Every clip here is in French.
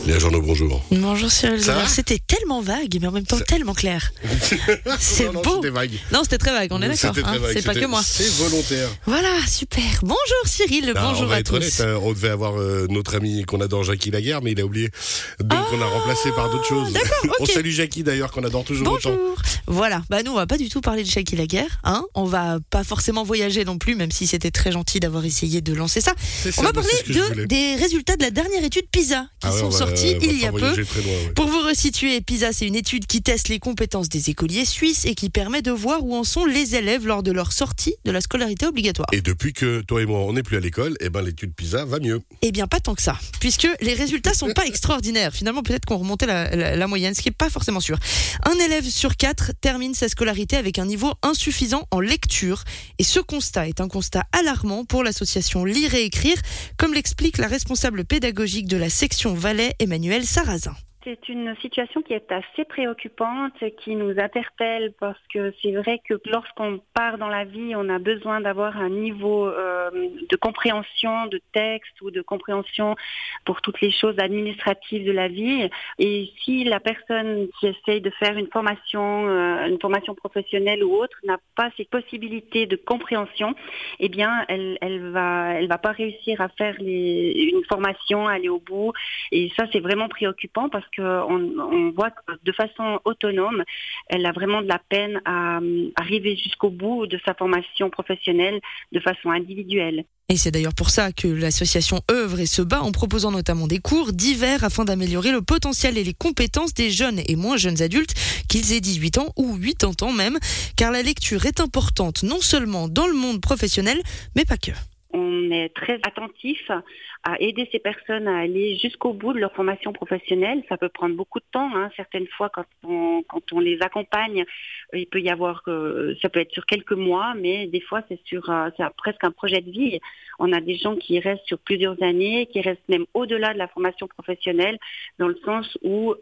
Léa Journaux, bonjour. Bonjour Cyril. Ça va ? C'était tellement vague, mais en même temps tellement clair. C'est non, beau. C'était vague. Non, c'était très vague, on est d'accord. C'était très vague. C'est pas que moi. C'est volontaire. Voilà, super. Bonjour Cyril, bonjour on va à être tous. honnête, on devait avoir notre ami qu'on adore, Jackie Laguerre, mais il a oublié. Donc on a remplacé par d'autres choses. D'accord, ok. On salue Jackie d'ailleurs, qu'on adore toujours autant. Bonjour. Voilà, nous on va pas du tout parler de Jackie Laguerre, hein. On va pas forcément voyager non plus, même si c'était très gentil d'avoir essayé de lancer ça. On va parler des résultats de la dernière étude PISA qui sont sortis il y a peu. Pour vous resituer, PISA, c'est une étude qui teste les compétences des écoliers suisses et qui permet de voir où en sont les élèves lors de leur sortie de la scolarité obligatoire. Et depuis que toi et moi on n'est plus à l'école, l'étude PISA va mieux. Eh bien pas tant que ça, puisque les résultats sont pas extraordinaires. Finalement, peut-être qu'on remontait la moyenne, ce qui est pas forcément sûr. Un élève sur 4 termine sa scolarité avec un niveau insuffisant en lecture. Et ce constat est un constat alarmant pour l'association Lire et Écrire, comme l'explique la responsable pédagogique de la section Valais, Emmanuelle Sarrazin. C'est une situation qui est assez préoccupante, qui nous interpelle parce que c'est vrai que lorsqu'on part dans la vie, on a besoin d'avoir un niveau de compréhension de texte ou de compréhension pour toutes les choses administratives de la vie. Et si la personne qui essaye de faire une formation professionnelle ou autre n'a pas ces possibilités de compréhension, eh bien, elle va pas réussir à faire une formation, aller au bout. Et ça, c'est vraiment préoccupant parce qu'on voit que de façon autonome, elle a vraiment de la peine à arriver jusqu'au bout de sa formation professionnelle de façon individuelle. Et c'est d'ailleurs pour ça que l'association œuvre et se bat en proposant notamment des cours divers afin d'améliorer le potentiel et les compétences des jeunes et moins jeunes adultes, qu'ils aient 18 ans ou 80 ans même, car la lecture est importante non seulement dans le monde professionnel, mais pas que. On est très attentif à aider ces personnes à aller jusqu'au bout de leur formation professionnelle. Ça peut prendre beaucoup de temps. Certaines fois, quand on les accompagne, il peut y avoir, ça peut être sur quelques mois, mais des fois c'est presque un projet de vie. On a des gens qui restent sur plusieurs années, qui restent même au-delà de la formation professionnelle, dans le sens où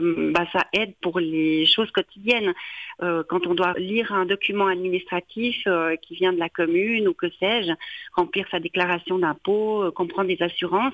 ça aide pour les choses quotidiennes. Quand on doit lire un document administratif qui vient de la commune ou que sais-je, remplir sa déclaration d'impôt, comprendre des assurances,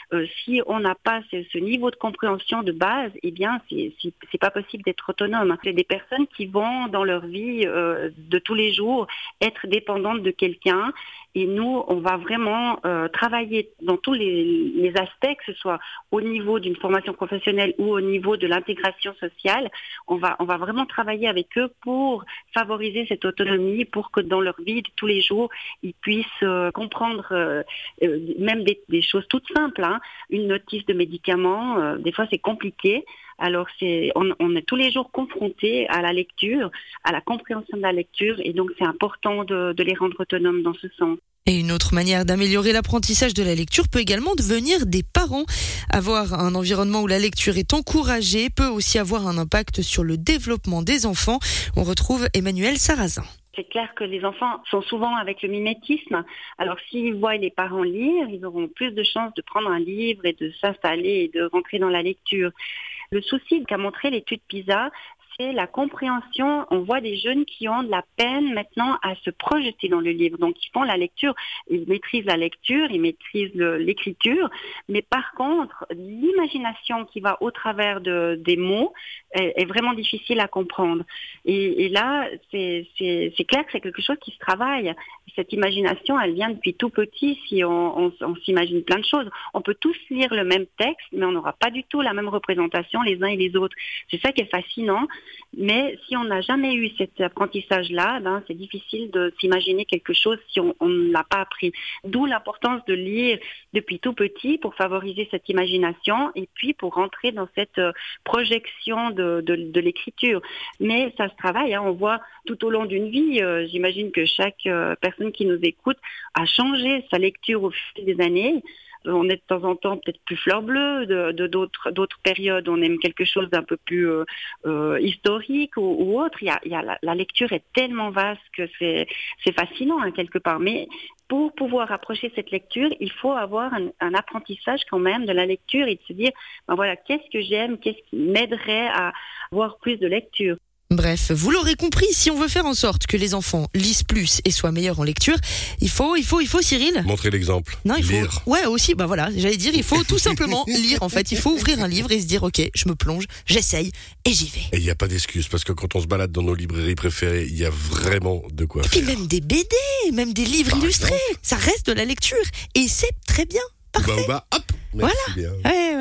si on n'a pas ce niveau de compréhension de base, eh bien c'est pas possible d'être autonome. C'est des personnes qui vont dans leur vie de tous les jours être dépendantes de quelqu'un. Et nous, on va vraiment travailler dans tous les aspects, que ce soit au niveau d'une formation professionnelle ou au niveau de l'intégration sociale. On va vraiment travailler avec eux pour favoriser cette autonomie, pour que dans leur vie de tous les jours, ils puissent comprendre même des choses toutes simples. Une notice de médicaments, des fois c'est compliqué. Alors on est tous les jours confrontés à la lecture, à la compréhension de la lecture, et donc c'est important de les rendre autonomes dans ce sens. Et une autre manière d'améliorer l'apprentissage de la lecture peut également devenir des parents. Avoir un environnement où la lecture est encouragée peut aussi avoir un impact sur le développement des enfants. On retrouve Emmanuelle Sarrazin. C'est clair que les enfants sont souvent avec le mimétisme. Alors s'ils voient les parents lire, ils auront plus de chances de prendre un livre et de s'installer et de rentrer dans la lecture. Le souci qu'a montré l'étude PISA, c'est la compréhension. On voit des jeunes qui ont de la peine maintenant à se projeter dans le livre. Donc ils font la lecture, ils maîtrisent la lecture, ils maîtrisent l'écriture, mais par contre, l'imagination qui va au travers des mots est vraiment difficile à comprendre. Et là, c'est clair que c'est quelque chose qui se travaille. Cette imagination, elle vient depuis tout petit. Si on s'imagine plein de choses, on peut tous lire le même texte, mais on n'aura pas du tout la même représentation les uns et les autres. C'est ça qui est fascinant. Mais si on n'a jamais eu cet apprentissage-là, c'est difficile de s'imaginer quelque chose si on ne l'a pas appris. D'où l'importance de lire depuis tout petit pour favoriser cette imagination et puis pour rentrer dans cette projection de l'écriture. Mais ça se travaille, on voit tout au long d'une vie. J'imagine que chaque personne qui nous écoute a changé sa lecture au fil des années. On est de temps en temps peut-être plus fleur bleue, d'autres périodes on aime quelque chose d'un peu plus historique ou autre. La lecture est tellement vaste que c'est fascinant quelque part. Mais pour pouvoir approcher cette lecture, il faut avoir un apprentissage quand même de la lecture et de se dire, qu'est-ce que j'aime, qu'est-ce qui m'aiderait à avoir plus de lecture. Bref, vous l'aurez compris, si on veut faire en sorte que les enfants lisent plus et soient meilleurs en lecture, il faut Cyril. Montrer l'exemple. Non, il faut. Lire. Ouais, aussi, voilà, j'allais dire, il faut tout simplement lire, en fait. Il faut ouvrir un livre et se dire, ok, je me plonge, j'essaye et j'y vais. Et il n'y a pas d'excuse, parce que quand on se balade dans nos librairies préférées, il y a vraiment de quoi faire. Et puis même des BD, même des livres illustrés, ça reste de la lecture. Et c'est très bien, parfait. Hop, merci bien. Ouais.